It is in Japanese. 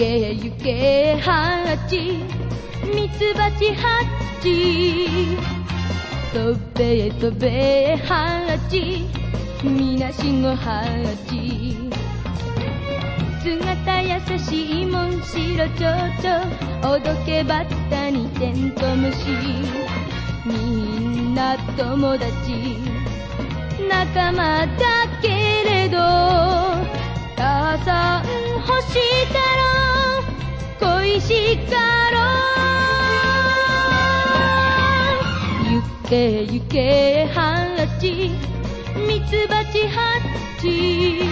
け行けハチ、ミツバチハチ、飛べ飛べハチ、みなしごハチ、姿優しいもん白蝶々、おどけバッタにテントウムシ、みんな友達仲間だけれど、母さん欲したろ恋しかろ、行け行けハチ、ミツバチハチ、